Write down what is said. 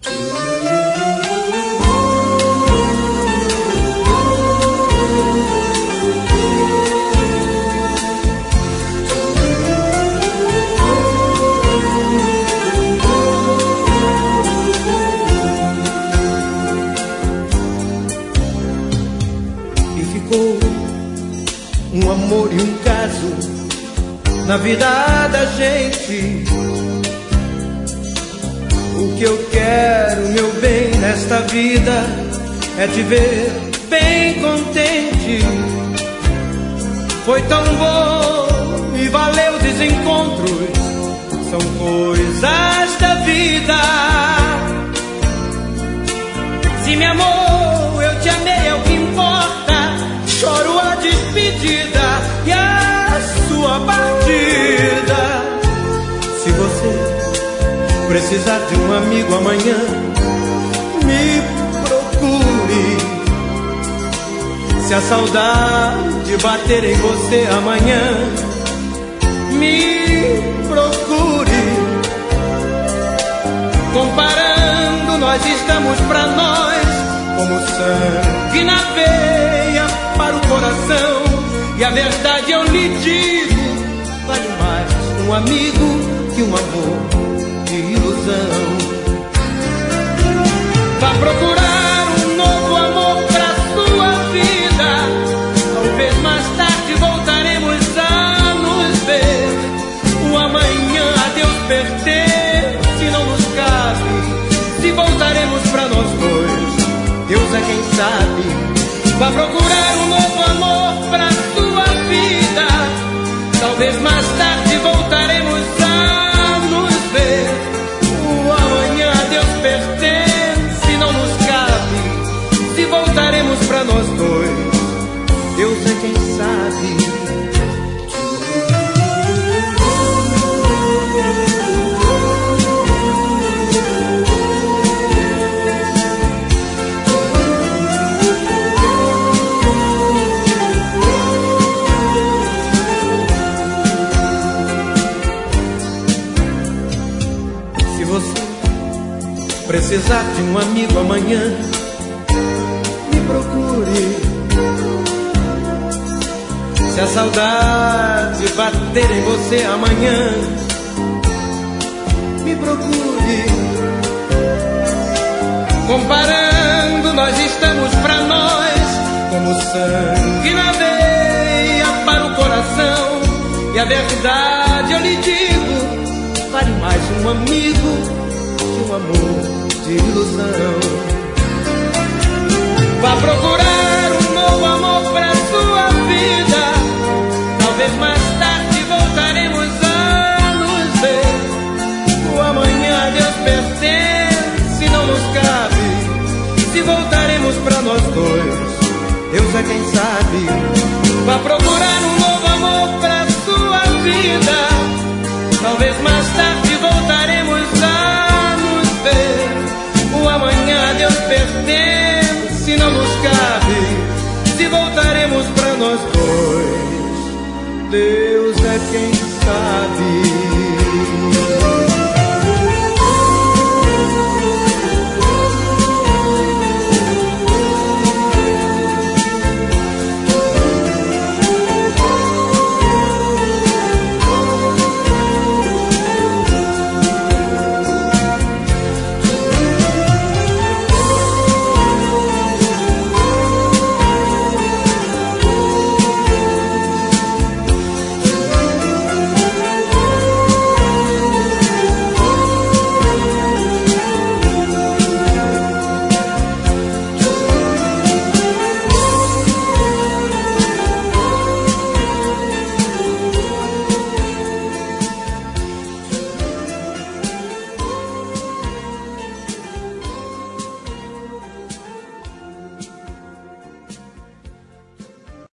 Um amor e um caso na vida da gente. O que eu quero, meu bem, nesta vida é te ver bem contente. Foi tão bom e valeu desencontros, são coisas da vida. Se me amou, eu te amei, é o que importa. Choro a despedida e a sua partida. Se você precisar de um amigo amanhã, me procure. Se a saudade bater em você amanhã, me procure. Comparando, nós estamos pra nós como sangue na veia para o coração. E a verdade eu lhe digo, vale mais um amigo que um amor de ilusão. Vá procurar um novo amor pra sua vida. Talvez mais tarde voltaremos a nos ver. O amanhã a Deus pertence, não nos cabe. Se voltaremos pra nós dois, Deus é quem sabe. Vá procurar um novo amor pra sua vida. Talvez mais tarde voltaremos a nos ver. O amanhã a Deus pertence, não nos cabe. Se voltaremos pra nós dois, Deus é quem sabe. Precisar de um amigo amanhã, me procure. Se a saudade bater em você amanhã, me procure. Comparando, nós estamos pra nós como sangue na veia para o coração. E a verdade eu lhe digo, vale mais um amigo que um amor de ilusão. Vá procurar um novo amor pra sua vida. Talvez mais tarde voltaremos a nos ver. O amanhã a Deus pertence, não nos cabe. Se voltaremos pra nós dois, Deus é quem sabe. Vá procurar um novo amor pra sua vida. Talvez mais tarde voltaremos a nos ver. O amanhã a Deus pertence, não nos cabe. Se voltaremos pra nós dois, Deus é quem